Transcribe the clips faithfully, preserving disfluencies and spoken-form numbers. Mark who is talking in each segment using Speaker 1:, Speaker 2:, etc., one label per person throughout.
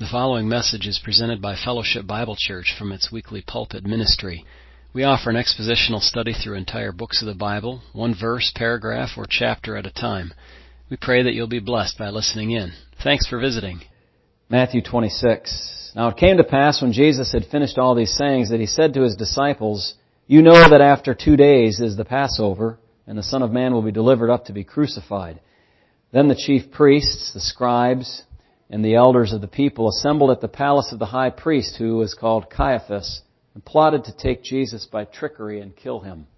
Speaker 1: The following message is presented by Fellowship Bible Church from its weekly pulpit ministry. We offer an expositional study through entire books of the Bible, one verse, paragraph, or chapter at a time. We pray that you'll be blessed by listening in. Thanks for visiting.
Speaker 2: Matthew twenty-six. Now it came to pass when Jesus had finished all these sayings that he said to his disciples, "You know that after two days is the Passover, and the Son of Man will be delivered up to be crucified." Then the chief priests, the scribes, and the elders of the people assembled at the palace of the high priest, who was called Caiaphas, and plotted to take Jesus by trickery and kill him.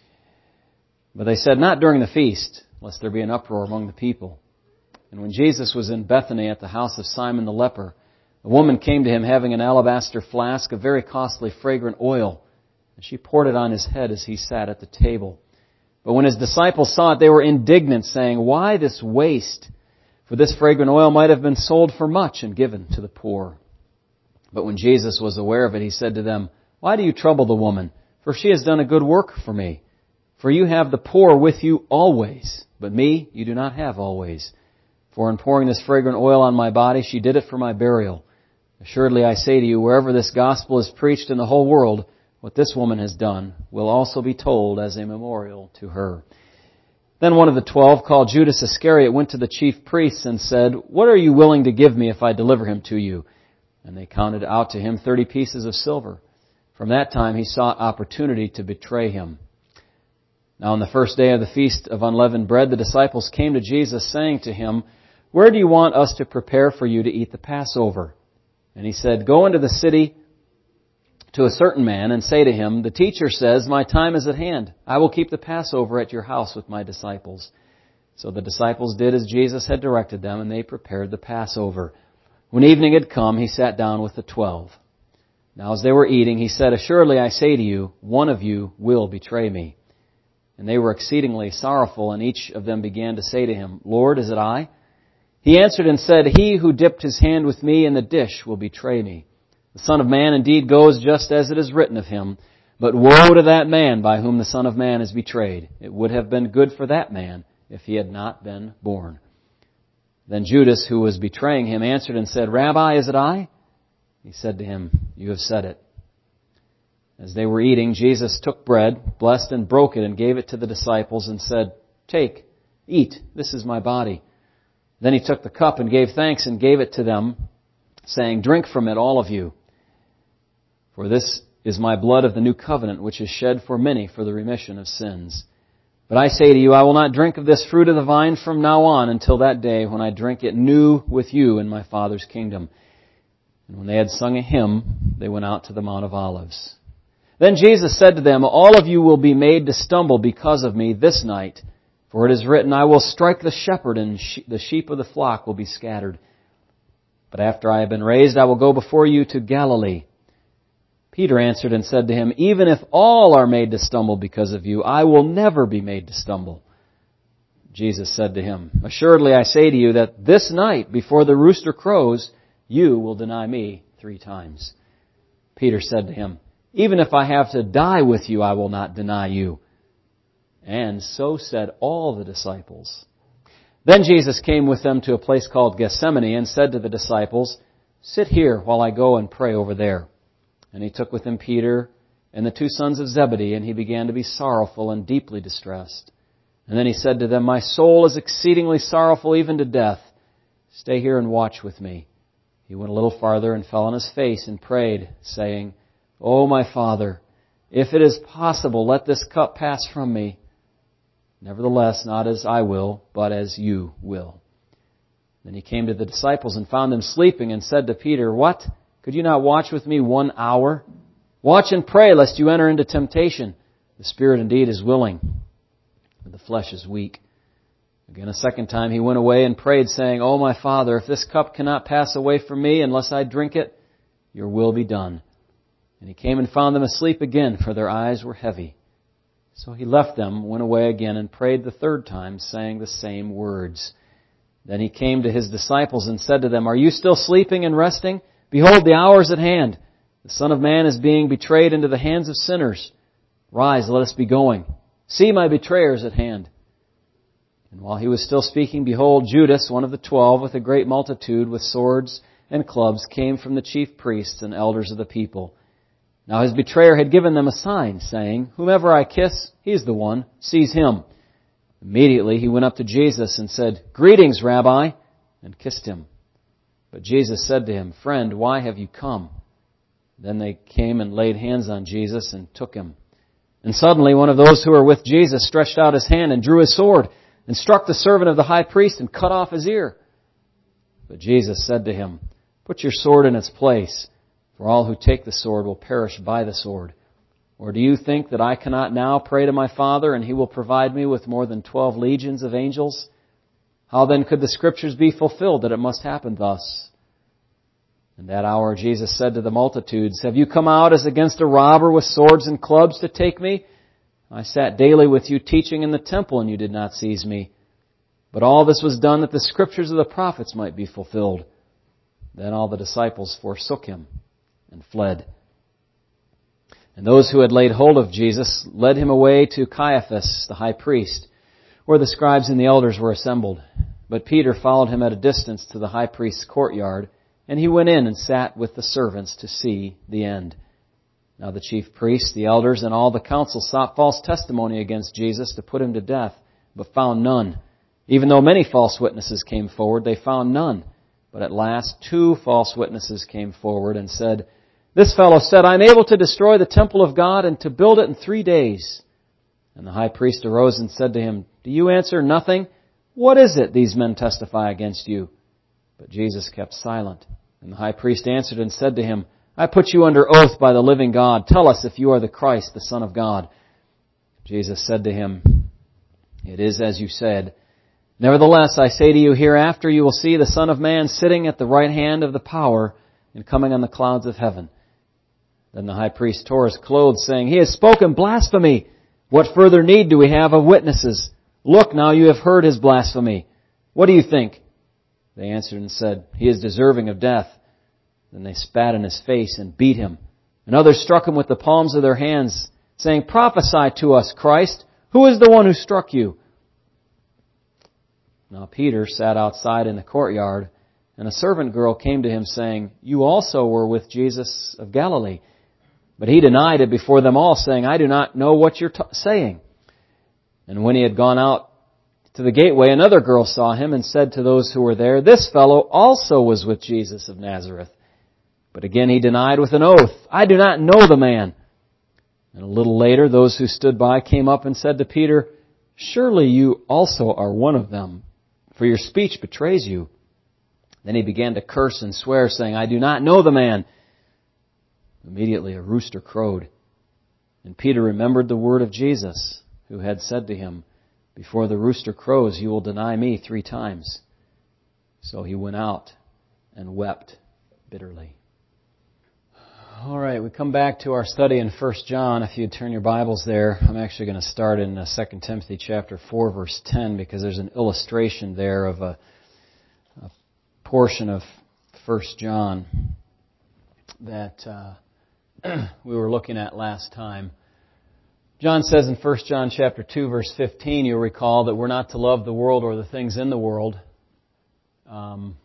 Speaker 2: But they said, "Not during the feast, lest there be an uproar among the people." And when Jesus was in Bethany at the house of Simon the leper, a woman came to him having an alabaster flask of very costly fragrant oil, and she poured it on his head as he sat at the table. But when his disciples saw it, they were indignant, saying, "Why this waste? For this fragrant oil might have been sold for much and given to the poor." But when Jesus was aware of it, he said to them, "Why do you trouble the woman? For she has done a good work for me. For you have the poor with you always, but me you do not have always. For in pouring this fragrant oil on my body, she did it for my burial. Assuredly I say to you, wherever this gospel is preached in the whole world, what this woman has done will also be told as a memorial to her." Then one of the twelve, called Judas Iscariot, went to the chief priests and said, "What are you willing to give me if I deliver him to you?" And they counted out to him thirty pieces of silver. From that time he sought opportunity to betray him. Now on the first day of the feast of unleavened bread, the disciples came to Jesus, saying to him, "Where do you want us to prepare for you to eat the Passover?" And he said, "Go into the city to a certain man and say to him, 'The teacher says, my time is at hand. I will keep the Passover at your house with my disciples.'" So the disciples did as Jesus had directed them, and they prepared the Passover. When evening had come, he sat down with the twelve. Now as they were eating, he said, "Assuredly I say to you, one of you will betray me." And they were exceedingly sorrowful, and each of them began to say to him, "Lord, is it I?" He answered and said, "He who dipped his hand with me in the dish will betray me. The Son of Man indeed goes just as it is written of him, but woe to that man by whom the Son of Man is betrayed. It would have been good for that man if he had not been born." Then Judas, who was betraying him, answered and said, "Rabbi, is it I?" He said to him, "You have said it." As they were eating, Jesus took bread, blessed and broke it, and gave it to the disciples and said, "Take, eat, this is my body." Then he took the cup and gave thanks and gave it to them, saying, "Drink from it, all of you. For this is my blood of the new covenant, which is shed for many for the remission of sins. But I say to you, I will not drink of this fruit of the vine from now on until that day when I drink it new with you in my Father's kingdom." And when they had sung a hymn, they went out to the Mount of Olives. Then Jesus said to them, "All of you will be made to stumble because of me this night. For it is written, I will strike the shepherd, and the sheep of the flock will be scattered. But after I have been raised, I will go before you to Galilee." Peter answered and said to him, "Even if all are made to stumble because of you, I will never be made to stumble." Jesus said to him, "Assuredly I say to you that this night, before the rooster crows, you will deny me three times." Peter said to him, "Even if I have to die with you, I will not deny you." And so said all the disciples. Then Jesus came with them to a place called Gethsemane and said to the disciples, "Sit here while I go and pray over there." And he took with him Peter and the two sons of Zebedee, and he began to be sorrowful and deeply distressed. And then he said to them, "My soul is exceedingly sorrowful, even to death. Stay here and watch with me." He went a little farther and fell on his face and prayed, saying, "O my Father, if it is possible, let this cup pass from me. Nevertheless, not as I will, but as you will." Then he came to the disciples and found them sleeping and said to Peter, "What? Could you not watch with me one hour? Watch and pray lest you enter into temptation. The spirit indeed is willing, but the flesh is weak." Again a second time he went away and prayed, saying, "O my Father, if this cup cannot pass away from me unless I drink it, your will be done." And he came and found them asleep again, for their eyes were heavy. So he left them, went away again, and prayed the third time, saying the same words. Then he came to his disciples and said to them, "Are you still sleeping and resting? Behold, the hour is at hand. The Son of Man is being betrayed into the hands of sinners. Rise, let us be going. See, my betrayer is at hand." And while he was still speaking, behold, Judas, one of the twelve, with a great multitude, with swords, and clubs came from the chief priests and elders of the people. Now his betrayer had given them a sign, saying, "Whomever I kiss, he is the one. Seize him." Immediately he went up to Jesus and said, "Greetings, Rabbi," and kissed him. But Jesus said to him, "Friend, why have you come?" Then they came and laid hands on Jesus and took him. And suddenly one of those who were with Jesus stretched out his hand and drew his sword and struck the servant of the high priest and cut off his ear. But Jesus said to him, "Put your sword in its place, for all who take the sword will perish by the sword. Or do you think that I cannot now pray to my Father, and He will provide me with more than twelve legions of angels? How then could the Scriptures be fulfilled that it must happen thus?" In that hour Jesus said to the multitudes, "Have you come out as against a robber with swords and clubs to take me? I sat daily with you teaching in the temple, and you did not seize me. But all this was done that the Scriptures of the prophets might be fulfilled." Then all the disciples forsook Him and fled. And those who had laid hold of Jesus led Him away to Caiaphas, the high priest, where the scribes and the elders were assembled. But Peter followed Him at a distance to the high priest's courtyard, and he went in and sat with the servants to see the end. Now the chief priests, the elders, and all the council sought false testimony against Jesus to put Him to death, but found none. Even though many false witnesses came forward, they found none. But at last two false witnesses came forward and said, "This fellow said, I am able to destroy the temple of God and to build it in three days. And the high priest arose and said to him, "Do you answer nothing? What is it these men testify against you?" But Jesus kept silent. And the high priest answered and said to him, "I put you under oath by the living God. Tell us if you are the Christ, the Son of God." Jesus said to him, "It is as you said. Nevertheless, I say to you, hereafter you will see the Son of Man sitting at the right hand of the power and coming on the clouds of heaven." Then the high priest tore his clothes, saying, "He has spoken blasphemy. What further need do we have of witnesses? Look, now you have heard his blasphemy. What do you think?" They answered and said, "He is deserving of death." Then they spat in his face and beat him. And others struck him with the palms of their hands, saying, "Prophesy to us, Christ. Who is the one who struck you?" Now Peter sat outside in the courtyard, and a servant girl came to him, saying, "You also were with Jesus of Galilee." But he denied it before them all, saying, "I do not know what you're t- saying." And when he had gone out to the gateway, another girl saw him and said to those who were there, "This fellow also was with Jesus of Nazareth." But again he denied with an oath, "I do not know the man." And a little later those who stood by came up and said to Peter, "Surely you also are one of them, for your speech betrays you." Then he began to curse and swear, saying, "I do not know the man." Immediately a rooster crowed. And Peter remembered the word of Jesus, who had said to him, "Before the rooster crows, you will deny me three times." So he went out and wept bitterly. All right, we come back to our study in First John. If you'd turn your Bibles there, I'm actually going to start in Second Timothy chapter four, verse ten, because there's an illustration there of a, a portion of First John that uh, we were looking at last time. John says in First John chapter two, verse fifteen, you'll recall that we're not to love the world or the things in the world, um,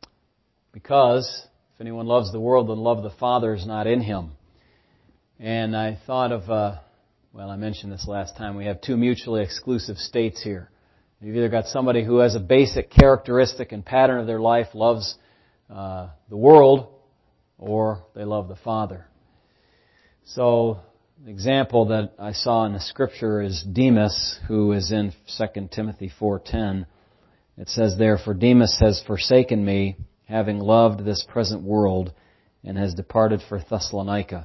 Speaker 2: because if anyone loves the world, then the love of the Father is not in him. And I thought of, uh, well, I mentioned this last time, we have two mutually exclusive states here. You've either got somebody who has a basic characteristic and pattern of their life, loves uh, the world, or they love the Father. So, the example that I saw in the Scripture is Demas, who is in Second Timothy four ten. It says there, "For Demas has forsaken me, having loved this present world, and has departed for Thessalonica."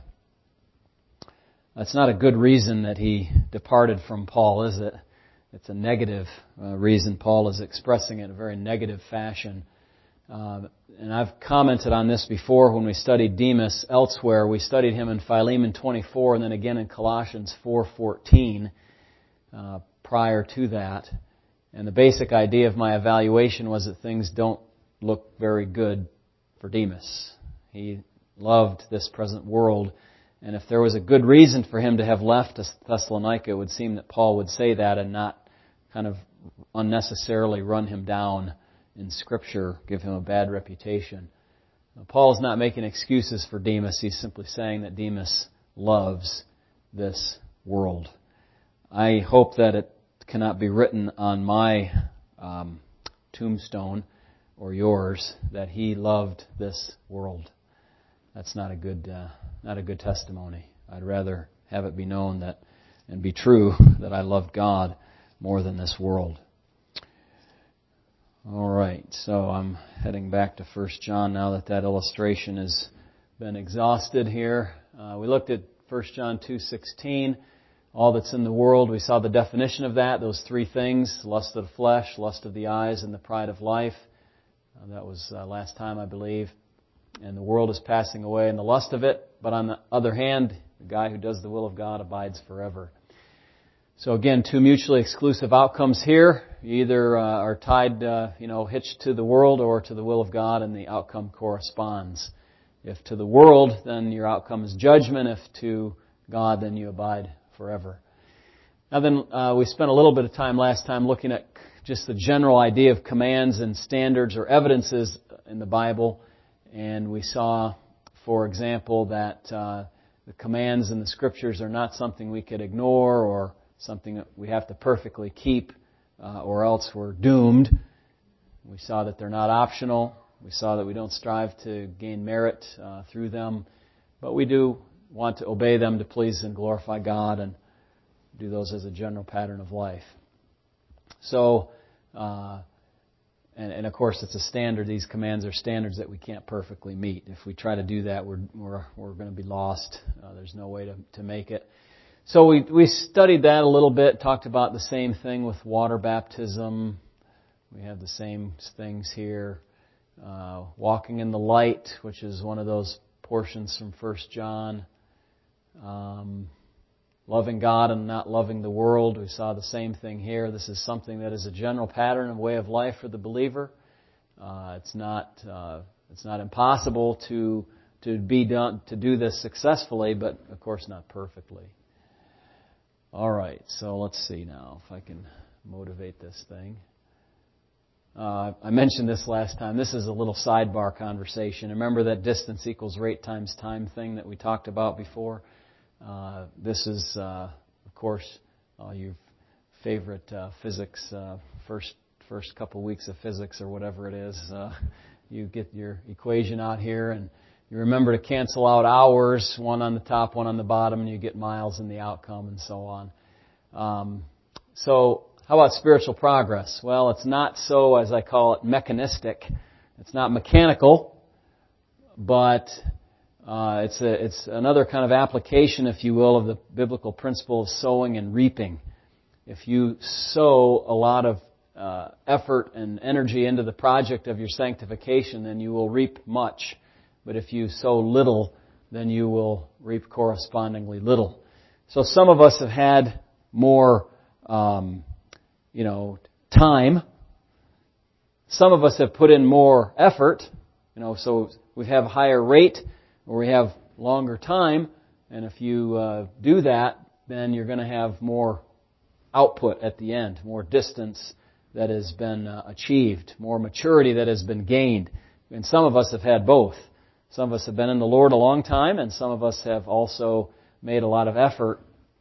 Speaker 2: That's not a good reason that he departed from Paul, is it? It's a negative uh, reason. Paul is expressing it in a very negative fashion. Uh, and I've commented on this before when we studied Demas elsewhere. We studied him in Philemon twenty-four and then again in Colossians four fourteen uh, prior to that. And the basic idea of my evaluation was that things don't look very good for Demas. He loved this present world, and if there was a good reason for him to have left Thessalonica, it would seem that Paul would say that and not kind of unnecessarily run him down in Scripture, give him a bad reputation. Paul's not making excuses for Demas. He's simply saying that Demas loves this world. I hope that it cannot be written on my um, tombstone or yours that he loved this world. That's not a good, uh, not a good testimony. I'd rather have it be known that and be true that I loved God more than this world. All right, so I'm heading back to First John now that that illustration has been exhausted here. Uh, we looked at First John two sixteen, all that's in the world. We saw the definition of that, those three things, lust of the flesh, lust of the eyes, and the pride of life. Uh, that was uh, last time, I believe. And the world is passing away in the lust of it, but on the other hand, the guy who does the will of God abides forever. So again, two mutually exclusive outcomes here. You either uh, are tied, uh, you know, hitched to the world or to the will of God, and the outcome corresponds. If to the world, then your outcome is judgment. If to God, then you abide forever. Now then, uh, we spent a little bit of time last time looking at just the general idea of commands and standards or evidences in the Bible. And we saw, for example, that uh, the commands in the Scriptures are not something we could ignore or something that we have to perfectly keep, uh, or else we're doomed. We saw that they're not optional. We saw that we don't strive to gain merit uh, through them, but we do want to obey them to please and glorify God and do those as a general pattern of life. So, uh, and, and of course, it's a standard. These commands are standards that we can't perfectly meet. If we try to do that, we're we're we're going to be lost. Uh, there's no way to to make it. So we we studied that a little bit, talked about the same thing with water baptism. We have the same things here. Uh, walking in the light, which is one of those portions from First John. Um, loving God and not loving the world. We saw the same thing here. This is something that is a general pattern and way of life for the believer. Uh, it's not uh, it's not impossible to to be done to do this successfully, but of course not perfectly. All right, so let's see now if I can motivate this thing. Uh, I mentioned this last time. This is a little sidebar conversation. Remember that distance equals rate times time thing that we talked about before? Uh, this is, uh, of course, uh, your favorite uh, physics, uh, first first couple weeks of physics or whatever it is. Uh, you get your equation out here and you remember to cancel out hours, one on the top, one on the bottom, and you get miles in the outcome and so on. Um, so how about spiritual progress? Well, it's not so, as I call it, mechanistic. It's not mechanical, but uh, it's a, it's another kind of application, if you will, of the biblical principle of sowing and reaping. If you sow a lot of uh, effort and energy into the project of your sanctification, then you will reap much. But if you sow little, then you will reap correspondingly little. So some of us have had more, um, you know, time. Some of us have put in more effort. You know, so we have a higher rate or we have longer time. And if you uh, do that, then you're going to have more output at the end, more distance that has been uh, achieved, more maturity that has been gained. And some of us have had both. Some of us have been in the Lord a long time, and some of us have also made a lot of effort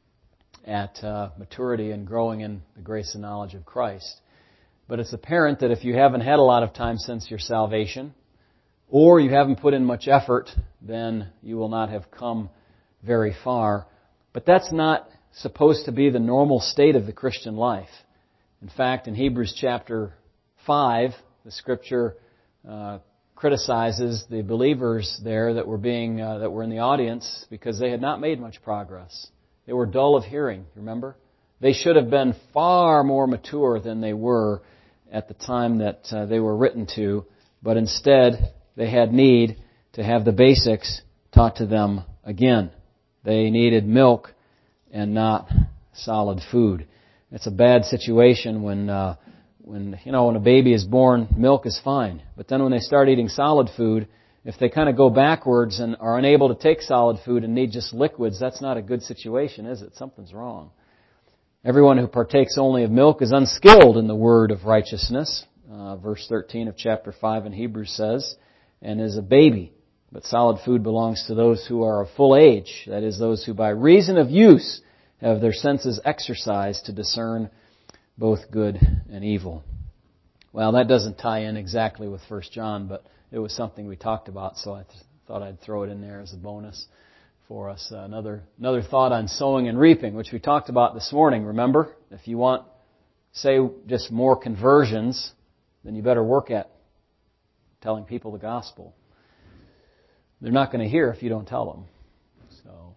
Speaker 2: at uh, maturity and growing in the grace and knowledge of Christ. But it's apparent that if you haven't had a lot of time since your salvation, or you haven't put in much effort, then you will not have come very far. But that's not supposed to be the normal state of the Christian life. In fact, in Hebrews chapter five, the Scripture uh, criticizes the believers there that were being uh, that were in the audience because they had not made much progress. They were dull of hearing, remember? They should have been far more mature than they were at the time that uh, they were written to, but instead they had need to have the basics taught to them again. They needed milk and not solid food. It's a bad situation when uh, When, you know, when a baby is born, milk is fine. But then when they start eating solid food, if they kind of go backwards and are unable to take solid food and need just liquids, that's not a good situation, is it? Something's wrong. Everyone who partakes only of milk is unskilled in the word of righteousness, uh, verse thirteen of chapter five in Hebrews says. and is a baby. But solid food belongs to those who are of full age, that is, those who by reason of use have their senses exercised to discern both good and evil. Well, that doesn't tie in exactly with First John, but it was something we talked about, so I th- thought I'd throw it in there as a bonus for us. Uh, another another thought on sowing and reaping, which we talked about this morning. Remember, if you want, say, just more conversions, then you better work at telling people the gospel. They're not going to hear if you don't tell them. So,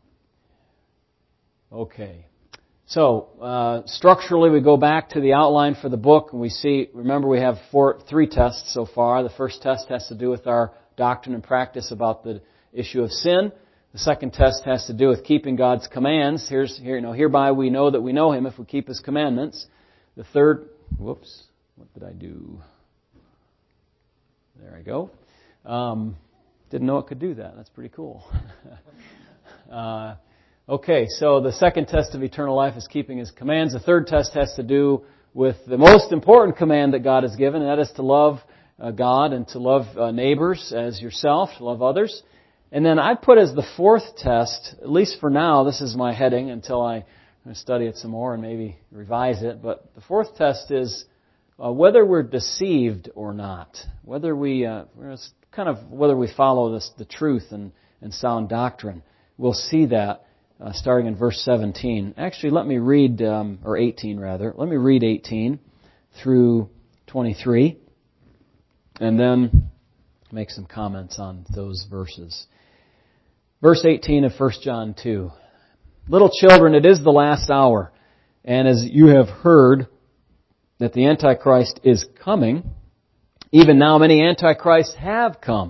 Speaker 2: okay. So, uh, structurally, we go back to the outline for the book, and we see, remember, we have four, three tests so far. The first test has to do with our doctrine and practice about the issue of sin. The second test has to do with keeping God's commands. Here's, here, you know, hereby we know that we know Him if we keep His commandments. The third, whoops, what did I do? There I go. Um, didn't know it could do that. That's pretty cool. uh, Okay, so the second test of eternal life is keeping His commands. The third test has to do with the most important command that God has given, and that is to love uh, God and to love uh, neighbors as yourself, to love others. And then I put as the fourth test, at least for now, this is my heading until I study it some more and maybe revise it, but the fourth test is uh, whether we're deceived or not. Whether we, uh, it's kind of whether we follow this, the truth and, and sound doctrine. We'll see that. Uh, starting in verse seventeen. Actually, let me read, um, or eighteen rather. Let me read eighteen through twenty-three, and then make some comments on those verses. Verse eighteen of First John two. Little children, it is the last hour, and as you have heard that the Antichrist is coming, even now many Antichrists have come,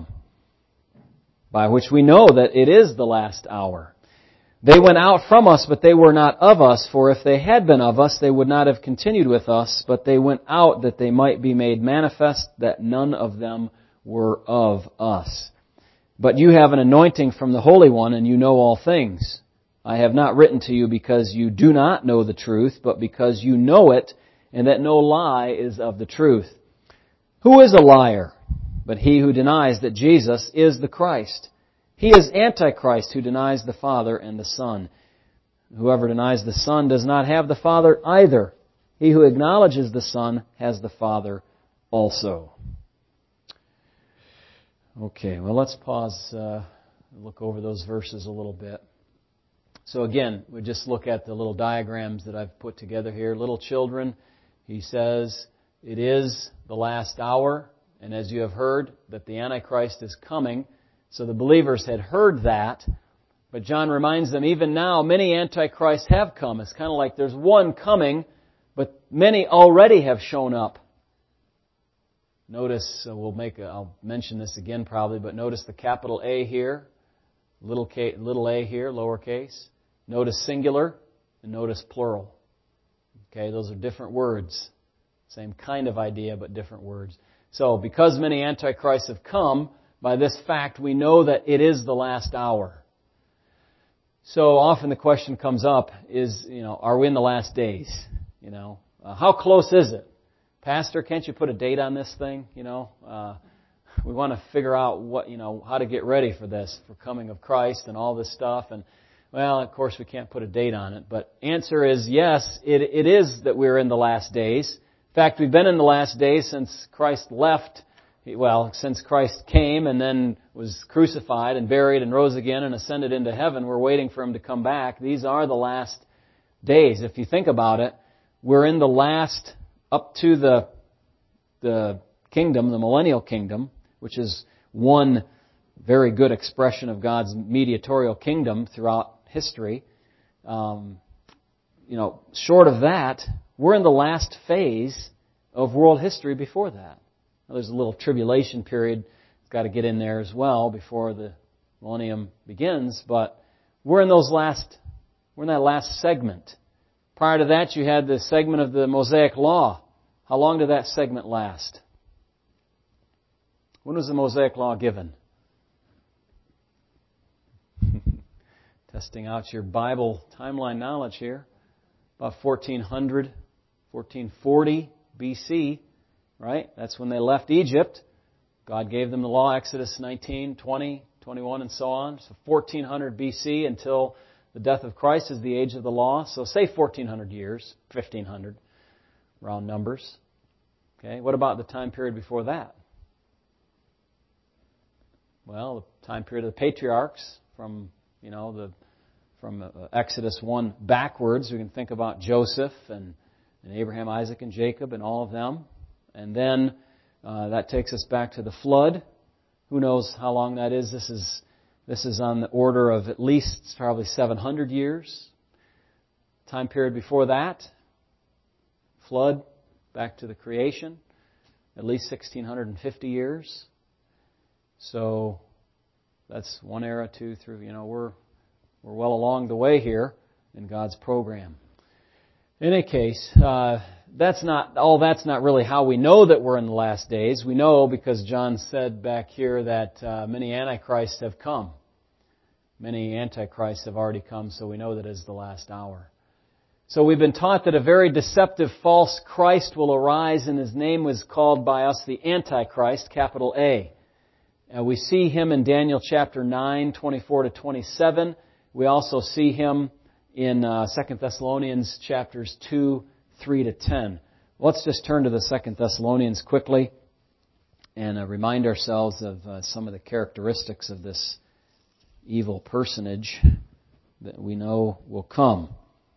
Speaker 2: by which we know that it is the last hour. They went out from us, but they were not of us, for if they had been of us, they would not have continued with us, but they went out that they might be made manifest that none of them were of us. But you have an anointing from the Holy One, and you know all things. I have not written to you because you do not know the truth, but because you know it, and that no lie is of the truth. Who is a liar but he who denies that Jesus is the Christ? He is Antichrist who denies the Father and the Son. Whoever denies the Son does not have the Father either. He who acknowledges the Son has the Father also. Okay, well let's pause, uh, look over those verses a little bit. So again, we just look at the little diagrams that I've put together here. Little children, he says, it is the last hour, and as you have heard that the Antichrist is coming. So the believers had heard that, but John reminds them, even now, many antichrists have come. It's kind of like there's one coming, but many already have shown up. Notice, uh, we'll make a, I'll mention this again probably, but notice the capital A here, little k, little a here, lowercase. Notice singular, and notice plural. Okay, those are different words. Same kind of idea, but different words. So, because many antichrists have come, by this fact, we know that it is the last hour. So often the question comes up is, you know, are we in the last days? You know, uh, how close is it? Pastor, can't you put a date on this thing? You know, uh, we want to figure out what, you know, how to get ready for this, for coming of Christ and all this stuff. And, well, of course we can't put a date on it. But answer is yes, it, it is that we're in the last days. In fact, we've been in the last days since Christ left. Well, since Christ came and then was crucified and buried and rose again and ascended into heaven, we're waiting for Him to come back. These are the last days. If you think about it, we're in the last, up to the the kingdom, the millennial kingdom, which is one very good expression of God's mediatorial kingdom throughout history. Um, you know, short of that, we're in the last phase of world history before that. Now, there's a little tribulation period that's got to get in there as well before the millennium begins, but we're in those last, we're in that last segment. Prior to that, you had the segment of the Mosaic Law. How long did that segment last? When was the Mosaic Law given? Testing out your Bible timeline knowledge here. About fourteen hundred, fourteen forty B C, right? That's when they left Egypt. God gave them the law, Exodus nineteen, twenty, twenty-one, and so on. So fourteen hundred B C until the death of Christ is the age of the law. So say fourteen hundred years, fifteen hundred, round numbers. Okay, what about the time period before that? Well, the time period of the patriarchs, from you know the from Exodus one backwards. We can think about Joseph and, and Abraham, Isaac, and Jacob, and all of them, and then uh, that takes us back to the flood. Who knows how long that is? This is this is on the order of at least probably seven hundred years. Time period before that, flood, back to the creation, at least one thousand six hundred fifty years. So that's one era, two, three. You know, we're we're well along the way here in God's program. In any case, uh, that's not all. That's not really how we know that we're in the last days. We know because John said back here that uh, many antichrists have come. Many antichrists have already come, so we know that it's the last hour. So we've been taught that a very deceptive false Christ will arise, and his name was called by us the Antichrist, capital A. And we see him in Daniel chapter nine, twenty-four to twenty-seven. We also see him in uh, Second Thessalonians chapters two, three to ten. Let's just turn to the Second Thessalonians quickly and uh, remind ourselves of uh, some of the characteristics of this evil personage that we know will come.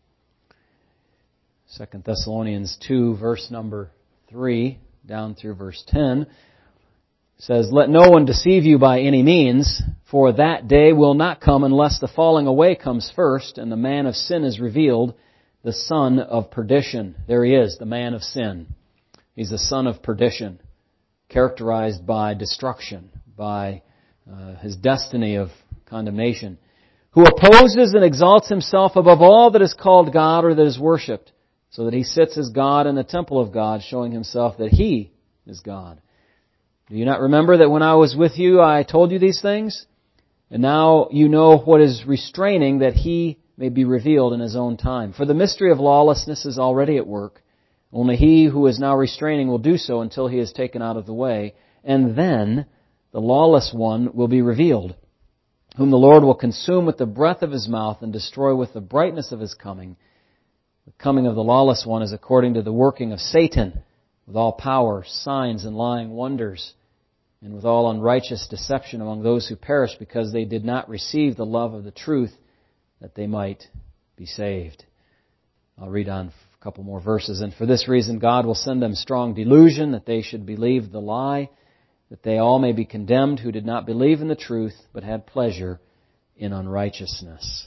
Speaker 2: Second Thessalonians two, verse number three, down through verse ten, says, "Let no one deceive you by any means, for that day will not come unless the falling away comes first, and the man of sin is revealed, the son of perdition." There he is, the man of sin. He's the son of perdition, characterized by destruction, by uh, his destiny of condemnation, "who opposes and exalts himself above all that is called God or that is worshipped, so that he sits as God in the temple of God, showing himself that he is God. Do you not remember that when I was with you I told you these things? And now you know what is restraining, that he may be revealed in his own time. For the mystery of lawlessness is already at work. Only he who is now restraining will do so until he is taken out of the way. And then the lawless one will be revealed, whom the Lord will consume with the breath of his mouth and destroy with the brightness of his coming. The coming of the lawless one is according to the working of Satan, with all power, signs, and lying wonders, and with all unrighteous deception among those who perish, because they did not receive the love of the truth, that they might be saved." I'll read on a couple more verses. "And for this reason God will send them strong delusion, that they should believe the lie, that they all may be condemned who did not believe in the truth, but had pleasure in unrighteousness."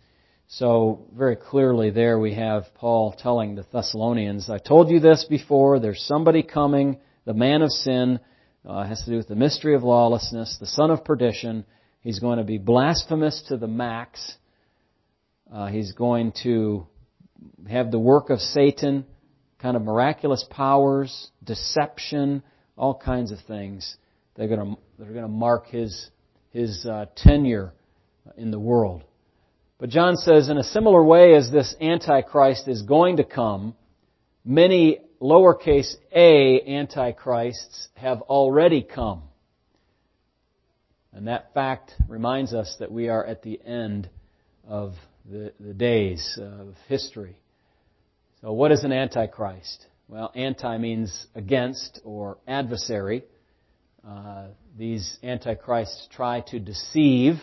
Speaker 2: So, very clearly there we have Paul telling the Thessalonians, I told you this before, there's somebody coming, the man of sin, uh, has to do with the mystery of lawlessness, the son of perdition. He's going to be blasphemous to the max. Uh, he's going to have the work of Satan, kind of miraculous powers, deception, all kinds of things. They're going to, they're going to mark his, his uh, tenure in the world. But John says, in a similar way as this Antichrist is going to come, many lowercase a Antichrists have already come. And that fact reminds us that we are at the end of the, the days of history. So what is an Antichrist? Well, anti means against or adversary. Uh, these Antichrists try to deceive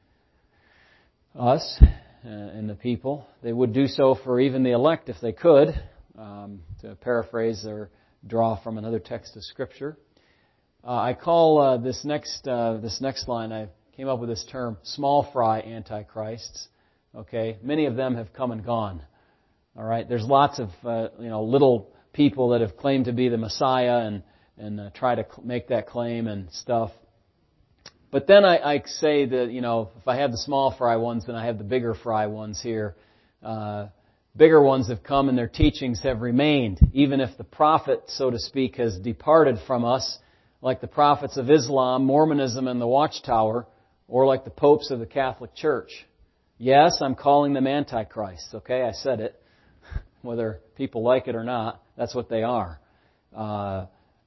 Speaker 2: us and the people. They would do so for even the elect if they could, um, to paraphrase or draw from another text of Scripture. Uh, I call uh, this next uh, this next line, I came up with this term, small fry antichrists. Okay, many of them have come and gone. All right, there's lots of uh, you know little people that have claimed to be the Messiah and and uh, try to make that claim and stuff. But then I, I say that, you know, if I have the small fry ones, then I have the bigger fry ones here. Uh, bigger ones have come and their teachings have remained, even if the prophet, so to speak, has departed from us, like the prophets of Islam, Mormonism, and the Watchtower, or like the popes of the Catholic Church. Yes, I'm calling them antichrists, okay? I said it. Whether people like it or not, that's what they are. Uh,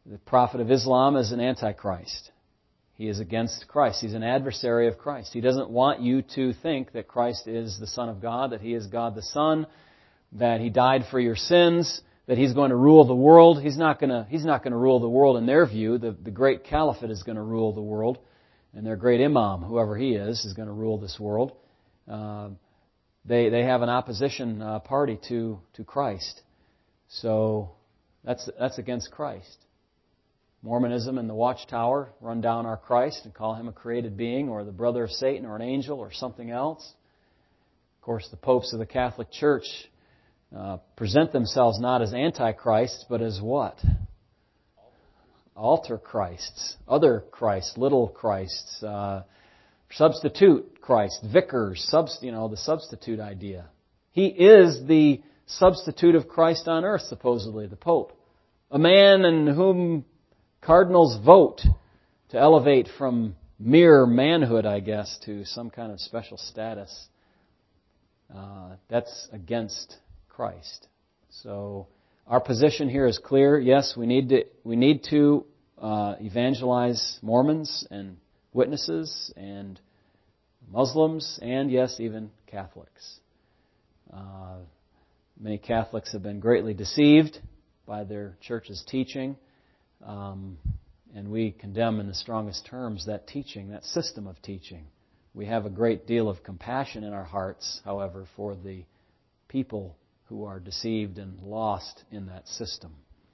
Speaker 2: The prophet of Islam is an antichrist. He is against Christ. He's an adversary of Christ. He doesn't want you to think that Christ is the Son of God, that He is God the Son, that He died for your sins, that He's going to rule the world. He's not going to, He's not going to rule the world in their view. The, the great caliphate is going to rule the world. And their great imam, whoever he is, is going to rule this world. Uh, they they have an opposition uh, party to, to Christ. So that's that's against Christ. Mormonism and the Watchtower run down our Christ and call Him a created being or the brother of Satan or an angel or something else. Of course, the popes of the Catholic Church uh, present themselves not as antichrists, but as what? Alter Christs, other Christs, little Christs, uh, substitute Christ, vicars, subst- you know, the substitute idea. He is the substitute of Christ on earth, supposedly, the Pope. A man in whom cardinals vote to elevate from mere manhood, I guess, to some kind of special status. Uh, that's against Christ. So our position here is clear. Yes, we need to we need to uh, evangelize Mormons and witnesses and Muslims and yes, even Catholics. Uh, many Catholics have been greatly deceived by their church's teaching. Um, and we condemn in the strongest terms that teaching, that system of teaching. We have a great deal of compassion in our hearts, however, for the people who are deceived and lost in that system.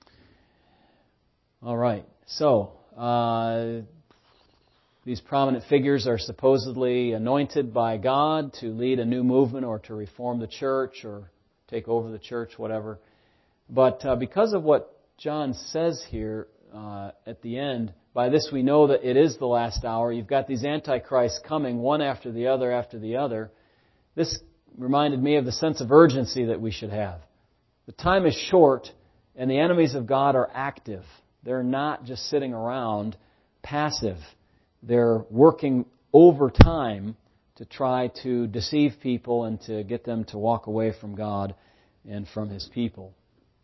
Speaker 2: All right, so uh, these prominent figures are supposedly anointed by God to lead a new movement or to reform the church or take over the church, whatever. But uh, because of what John says here uh, at the end, by this we know that it is the last hour. You've got these antichrists coming one after the other after the other. This reminded me of the sense of urgency that we should have. The time is short and the enemies of God are active. They're not just sitting around passive. They're working overtime to try to deceive people and to get them to walk away from God and from His people.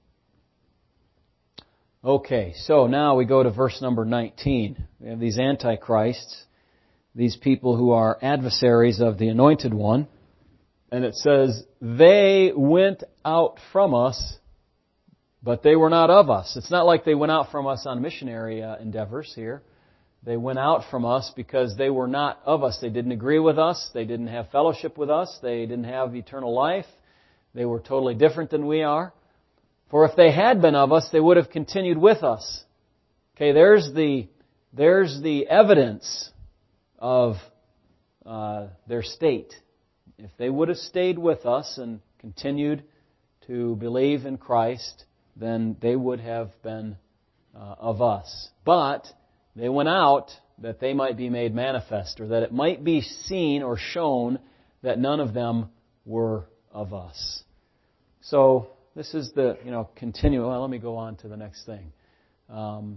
Speaker 2: Okay, so now we go to verse number nineteen. We have these antichrists, these people who are adversaries of the Anointed One. And it says, they went out from us, but they were not of us. It's not like they went out from us on missionary uh, endeavors here. They went out from us because they were not of us. They didn't agree with us. They didn't have fellowship with us. They didn't have eternal life. They were totally different than we are. For if they had been of us, they would have continued with us. Okay, there's the there's the evidence of uh, their state. If they would have stayed with us and continued to believe in Christ, then they would have been uh, of us. But they went out that they might be made manifest, or that it might be seen or shown that none of them were of us. So this is the, you know, continue. Well, let me go on to the next thing. Um,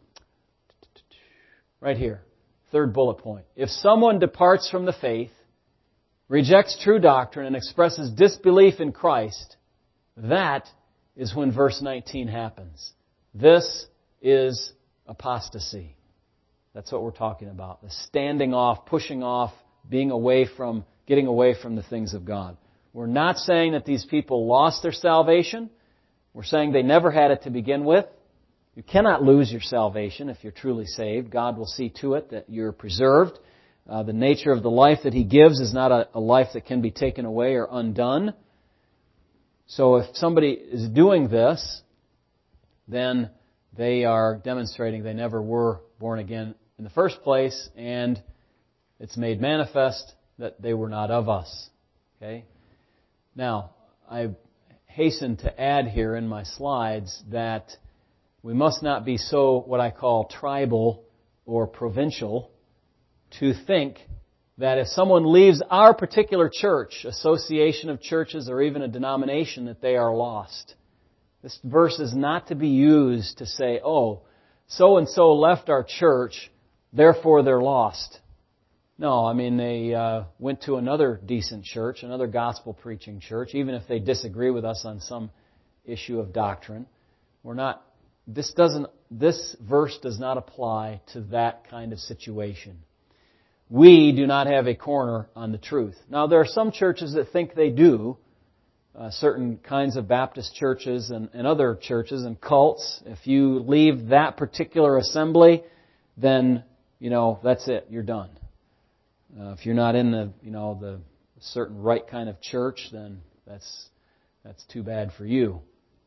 Speaker 2: right here, third bullet point. If someone departs from the faith, rejects true doctrine, and expresses disbelief in Christ, that is when verse nineteen happens. This is apostasy. That's what we're talking about. The standing off, pushing off, being away from, getting away from the things of God. We're not saying that these people lost their salvation. We're saying they never had it to begin with. You cannot lose your salvation if you're truly saved. God will see to it that you're preserved. Uh, the nature of the life that He gives is not a, a life that can be taken away or undone. So if somebody is doing this, then they are demonstrating they never were born again in the first place, and it's made manifest that they were not of us. Okay? Now, I hasten to add here in my slides that we must not be so, what I call, tribal or provincial to think that if someone leaves our particular church, association of churches, or even a denomination, that they are lost. This verse is not to be used to say, oh, so-and-so left our church, therefore they're lost. No, I mean, they uh, went to another decent church, another gospel-preaching church, even if they disagree with us on some issue of doctrine. We're not, this doesn't this verse does not apply to that kind of situation. We do not have a corner on the truth. Now, there are some churches that think they do, uh, certain kinds of Baptist churches and, and other churches and cults. If you leave that particular assembly, then, you know, that's it. You're done. Uh, if you're not in the, you know, the certain right kind of church, then that's that's too bad for you.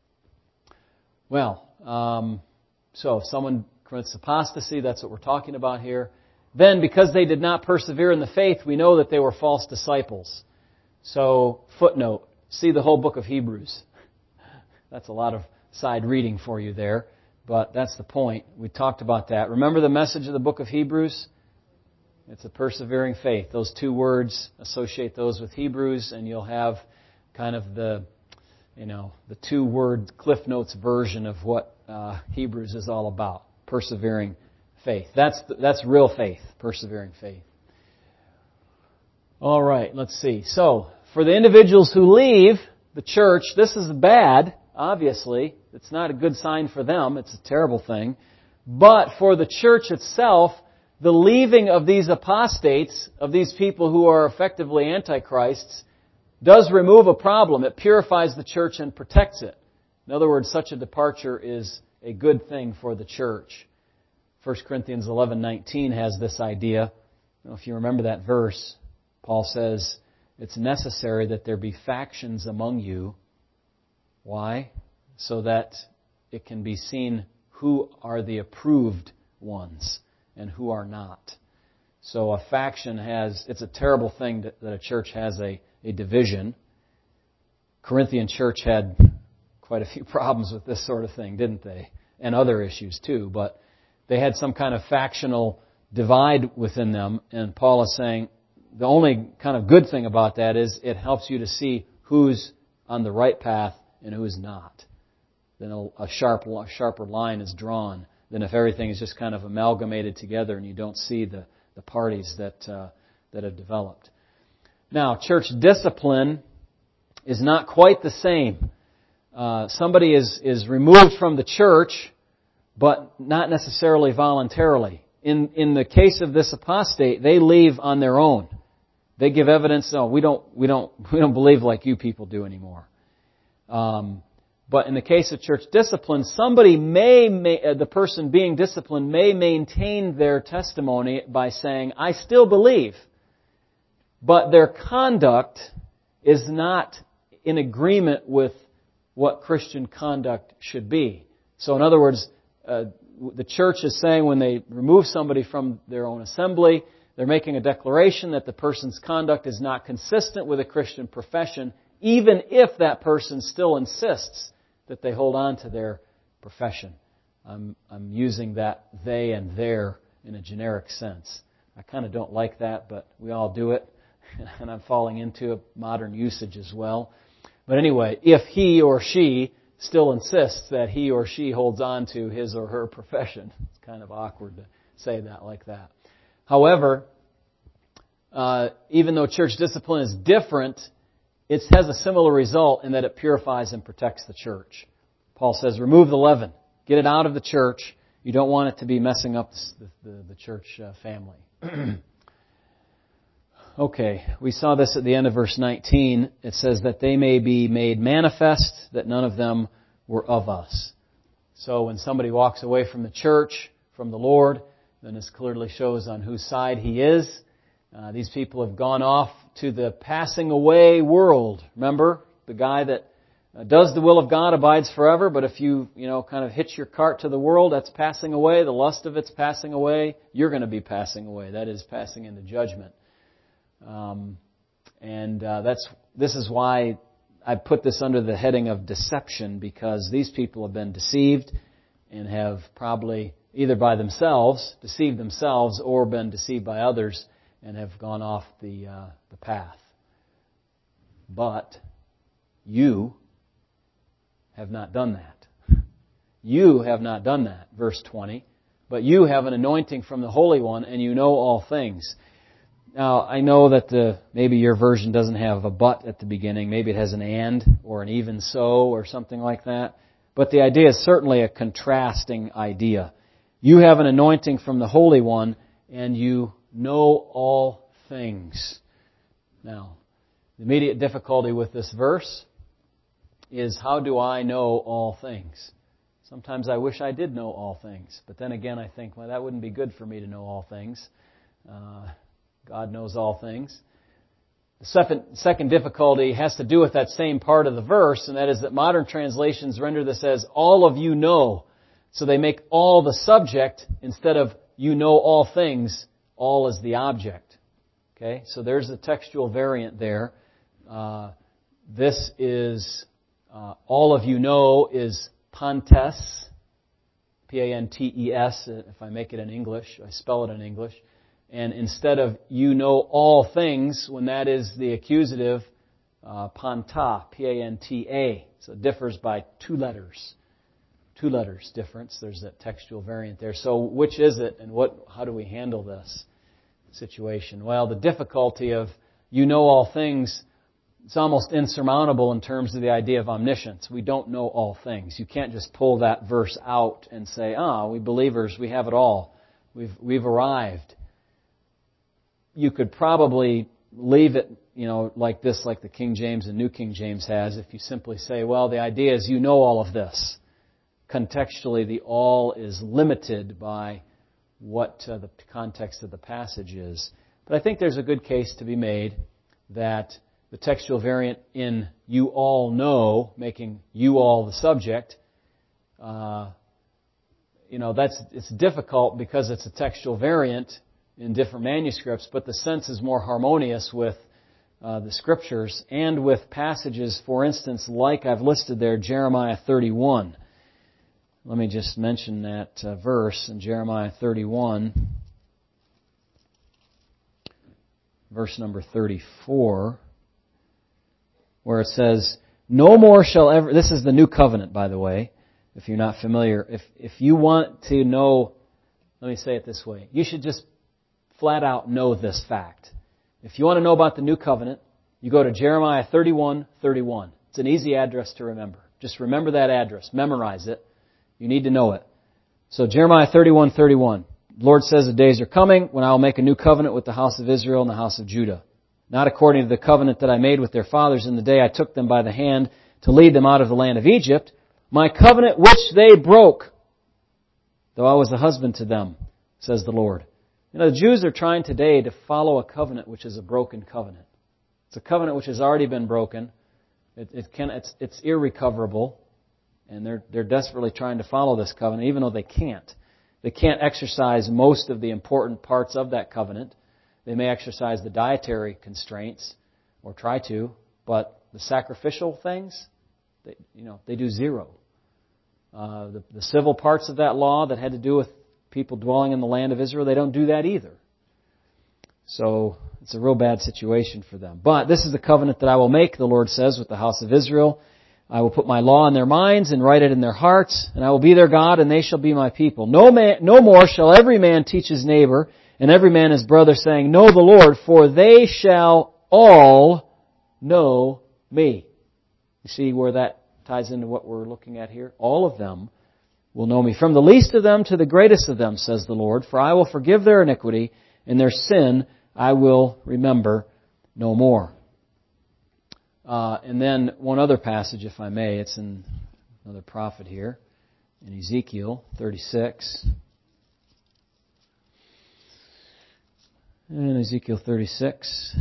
Speaker 2: Well, um, so if someone commits apostasy, that's what we're talking about here. Then, because they did not persevere in the faith, we know that they were false disciples. So, footnote, see the whole book of Hebrews. That's a lot of side reading for you there, but that's the point. We talked about that. Remember the message of the book of Hebrews? It's a persevering faith. Those two words, associate those with Hebrews, and you'll have kind of the, you know, the two-word Cliff Notes version of what uh, Hebrews is all about. Persevering faith. That's that's real faith, persevering faith. All right, let's see. So, for the individuals who leave the church, this is bad, obviously. It's not a good sign for them. It's a terrible thing. But for the church itself, the leaving of these apostates, of these people who are effectively antichrists, does remove a problem. It purifies the church and protects it. In other words, such a departure is a good thing for the church. First Corinthians eleven nineteen has this idea. I don't know if you remember that verse. Paul says, it's necessary that there be factions among you. Why? So that it can be seen who are the approved ones and who are not. So a faction has, it's a terrible thing that, that a church has a, a division. Corinthian church had quite a few problems with this sort of thing, didn't they? And other issues too, but they had some kind of factional divide within them, and Paul is saying the only kind of good thing about that is it helps you to see who's on the right path and who's not. Then a, a sharp, sharper line is drawn than if everything is just kind of amalgamated together and you don't see the, the parties that uh, that have developed. Now, church discipline is not quite the same. Uh, somebody is, is removed from the church, but not necessarily voluntarily. In in the case of this apostate, they leave on their own. They give evidence. No, we don't we don't we don't believe like you people do anymore. Um, but in the case of church discipline, somebody may, may uh, the person being disciplined may maintain their testimony by saying, "I still believe," but their conduct is not in agreement with what Christian conduct should be. So, in other words, uh, the church is saying when they remove somebody from their own assembly, they're making a declaration that the person's conduct is not consistent with a Christian profession, even if that person still insists that they hold on to their profession. I'm, I'm using that they and their in a generic sense. I kind of don't like that, but we all do it, and I'm falling into a modern usage as well. But anyway, if he or she still insists that he or she holds on to his or her profession, it's kind of awkward to say that like that. However, uh, even though church discipline is different, it has a similar result in that it purifies and protects the church. Paul says, remove the leaven. Get it out of the church. You don't want it to be messing up the, the, the church uh, family. Okay, we saw this at the end of verse nineteen. It says that they may be made manifest, that none of them were of us. So when somebody walks away from the church, from the Lord, then this clearly shows on whose side he is. Uh, these people have gone off to the passing away world. Remember, the guy that uh, does the will of God abides forever, but if you, you know, kind of hitch your cart to the world, that's passing away. The lust of it's passing away. You're going to be passing away. That is passing into judgment. Um, and uh, that's this is why I put this under the heading of deception, because these people have been deceived and have probably either by themselves deceived themselves or been deceived by others and have gone off the uh, the path. But you have not done that. You have not done that. Verse twenty. But you have an anointing from the Holy One, and you know all things. Now, I know that the, maybe your version doesn't have a but at the beginning. Maybe it has an and or an even so or something like that. But the idea is certainly a contrasting idea. You have an anointing from the Holy One, and you know all things. Now, the immediate difficulty with this verse is, how do I know all things? Sometimes I wish I did know all things. But then again, I think, well, that wouldn't be good for me to know all things. Uh, God knows all things. The second, second difficulty has to do with that same part of the verse, and that is that modern translations render this as, all of you know. So they make all the subject instead of you know all things, all is the object. Okay, so there's a textual variant there. Uh, this is, uh, all of you know is pantes, P A N T E S, if I make it in English, I spell it in English. And instead of you know all things, when that is the accusative, uh, panta, P A N T A. So it differs by two letters. Two letters difference. There's that textual variant there. So which is it, and what? How do we handle this situation? Well, the difficulty of you know all things, it's almost insurmountable in terms of the idea of omniscience. We don't know all things. You can't just pull that verse out and say, ah, we believers, we have it all. We've we've arrived. You could probably leave it, you know, like this, like the King James and New King James has, if you simply say, well, the idea is you know all of this. Contextually, the all is limited by what uh, the context of the passage is. But I think there's a good case to be made that the textual variant in you all know, making you all the subject, uh, you know, that's it's difficult because it's a textual variant in different manuscripts, but the sense is more harmonious with uh, the Scriptures and with passages, for instance, like I've listed there, Jeremiah thirty-one. Let me just mention that uh, verse in Jeremiah thirty-one, verse number thirty-four, where it says, no more shall ever... This is the new covenant, by the way, if you're not familiar. If, if you want to know... Let me say it this way. You should just flat out know this fact. If you want to know about the new covenant, you go to Jeremiah thirty-one thirty-one. It's an easy address to remember. Just remember that address. Memorize it. You need to know it. So Jeremiah thirty-one thirty-one. The Lord says, the days are coming when I will make a new covenant with the house of Israel and the house of Judah. Not according to the covenant that I made with their fathers in the day I took them by the hand to lead them out of the land of Egypt. My covenant which they broke, though I was a husband to them, says the Lord. You know, the Jews are trying today to follow a covenant which is a broken covenant. It's a covenant which has already been broken. It, it can, it's, it's irrecoverable. And they're, they're desperately trying to follow this covenant, even though they can't. They can't exercise most of the important parts of that covenant. They may exercise the dietary constraints, or try to, but the sacrificial things, they, you know, they do zero. Uh, the, the civil parts of that law that had to do with people dwelling in the land of Israel, they don't do that either. So it's a real bad situation for them. But this is the covenant that I will make, the Lord says, with the house of Israel. I will put my law in their minds and write it in their hearts, and I will be their God, and they shall be my people. No man, no more shall every man teach his neighbor, and every man his brother, saying, know the Lord, for they shall all know me. You see where that ties into what we're looking at here? All of them will know me. From the least of them to the greatest of them, says the Lord, for I will forgive their iniquity, and their sin I will remember no more. Uh, and then one other passage, if I may, it's in another prophet here, in Ezekiel thirty-six. In Ezekiel thirty-six,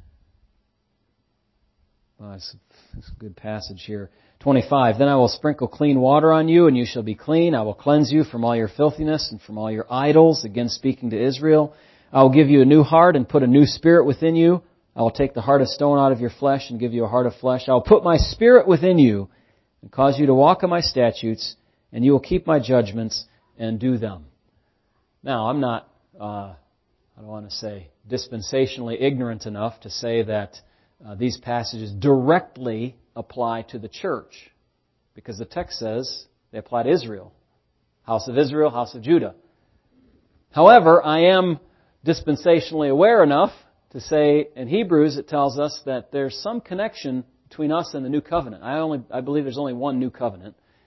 Speaker 2: well, it's, it's a good passage here. twenty-five, then I will sprinkle clean water on you, and you shall be clean. I will cleanse you from all your filthiness and from all your idols, again speaking to Israel. I will give you a new heart and put a new spirit within you. I will take the heart of stone out of your flesh and give you a heart of flesh. I will put my spirit within you and cause you to walk in my statutes, and you will keep my judgments and do them. Now, I'm not, uh, I don't want to say dispensationally ignorant enough to say that uh, these passages directly apply to the church, because the text says they apply to Israel. House of Israel, house of Judah. However, I am dispensationally aware enough to say in Hebrews it tells us that there's some connection between us and the new covenant. I only I believe there's only one new covenant.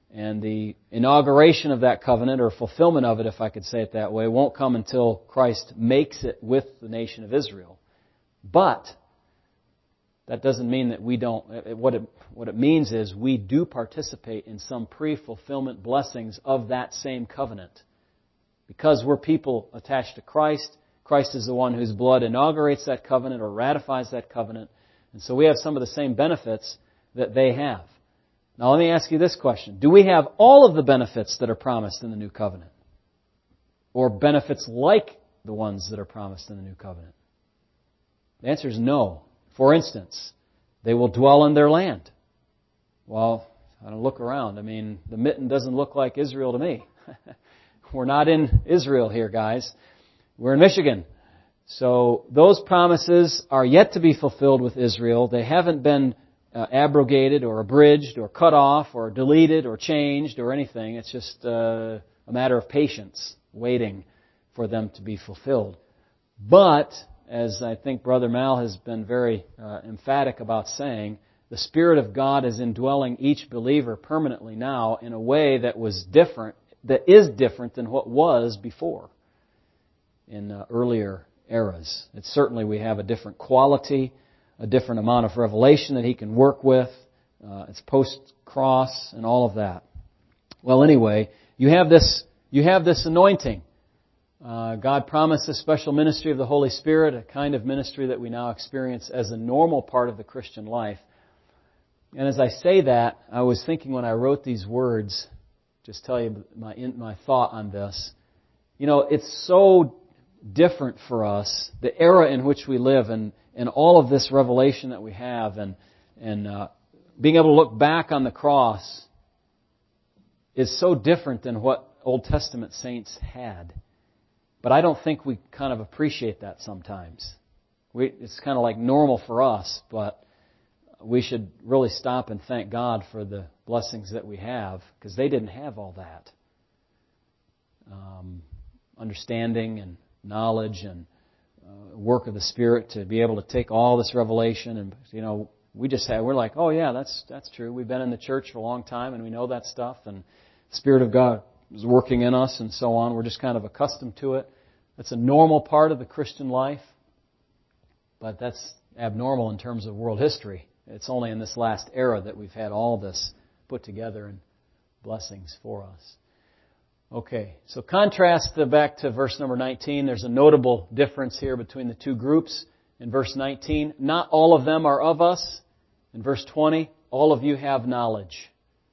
Speaker 2: And the inauguration of that covenant, or fulfillment of it, if I could say it that way, won't come until Christ makes it with the nation of Israel. But that doesn't mean that we don't. What it, what it means is we do participate in some pre-fulfillment blessings of that same covenant. Because we're people attached to Christ, Christ is the one whose blood inaugurates that covenant or ratifies that covenant. And so we have some of the same benefits that they have. Now let me ask you this question. Do we have all of the benefits that are promised in the new covenant? Or benefits like the ones that are promised in the new covenant? The answer is no. For instance, they will dwell in their land. Well, I don't look around. I mean, the mitten doesn't look like Israel to me. We're not in Israel here, guys. We're in Michigan. So those promises are yet to be fulfilled with Israel. They haven't been Uh, abrogated or abridged or cut off or deleted or changed or anything. It's just uh, a matter of patience, waiting for them to be fulfilled. But, as I think Brother Mal has been very uh, emphatic about saying, the Spirit of God is indwelling each believer permanently now in a way that was different, that is different than what was before in uh, earlier eras. It's certainly we have a different quality, a different amount of revelation that He can work with. Uh, it's post-cross and all of that. Well, anyway, you have this, you have this anointing. Uh, God promised a special ministry of the Holy Spirit, a kind of ministry that we now experience as a normal part of the Christian life. And as I say that, I was thinking when I wrote these words, just tell you my my thought on this. You know, it's so different for us, the era in which we live, and and all of this revelation that we have, and and uh, being able to look back on the cross is so different than what Old Testament saints had. But I don't think we kind of appreciate that sometimes. We, it's kind of like normal for us, but we should really stop and thank God for the blessings that we have, because they didn't have all that. Um, understanding and knowledge and uh, work of the Spirit to be able to take all this revelation, and you know, we just have, we're like, oh yeah, that's that's true. We've been in the church for a long time and we know that stuff, and the Spirit of God is working in us and so on. We're just kind of accustomed to it. That's a normal part of the Christian life, but that's abnormal in terms of world history. It's only in this last era that we've had all this put together and blessings for us. Okay, so contrast the back to verse number nineteen. There's a notable difference here between the two groups. In verse nineteen, not all of them are of us. In verse twenty, all of you have knowledge.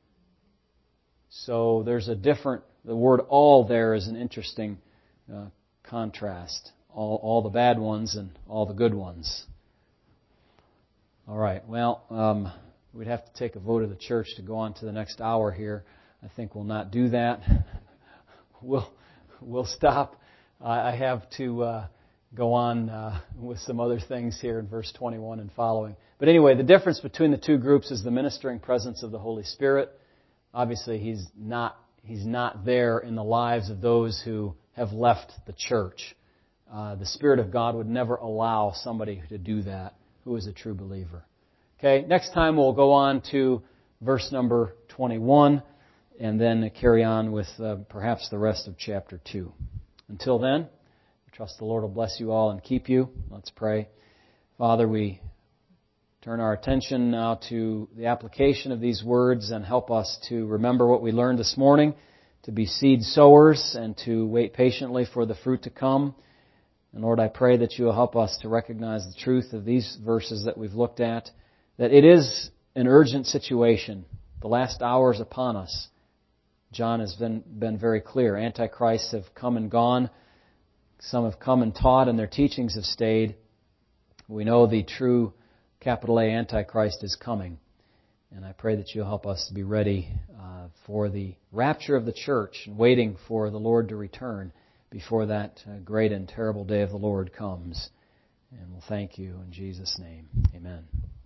Speaker 2: So there's a different, the word all there is an interesting uh, contrast. All, all the bad ones and all the good ones. All right, well, um, we'd have to take a vote of the church to go on to the next hour here. I think we'll not do that. We'll we'll stop. I have to uh, go on uh, with some other things here in verse twenty-one and following. But anyway, the difference between the two groups is the ministering presence of the Holy Spirit. Obviously, He's not He's not there in the lives of those who have left the church. Uh, the Spirit of God would never allow somebody to do that who is a true believer. Okay, next time we'll go on to verse number twenty-one. And then carry on with uh, perhaps the rest of chapter two. Until then, I trust the Lord will bless you all and keep you. Let's pray. Father, we turn our attention now to the application of these words and help us to remember what we learned this morning, to be seed sowers and to wait patiently for the fruit to come. And Lord, I pray that you will help us to recognize the truth of these verses that we've looked at, that it is an urgent situation. The last hour is upon us. John has been, been very clear. Antichrists have come and gone. Some have come and taught, and their teachings have stayed. We know the true capital A Antichrist is coming. And I pray that you'll help us to be ready uh, for the rapture of the church and waiting for the Lord to return before that uh, great and terrible day of the Lord comes. And we'll thank you in Jesus' name. Amen.